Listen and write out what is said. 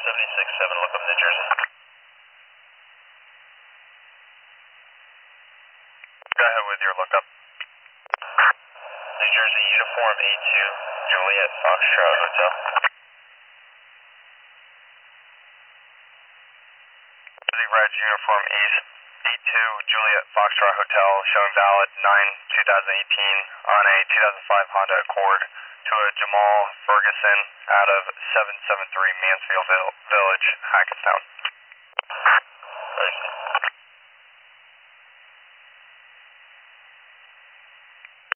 76-7, look up New Jersey. Go ahead with your lookup. New Jersey, uniform A2, Juliet Foxtrot Hotel. Jersey Reg, uniform A2, Juliet Foxtrot Hotel, showing valid 9/2018 on a 2005 Honda Accord to a Jamal Ferguson out of 773 Mansfield Village, Hackettstown.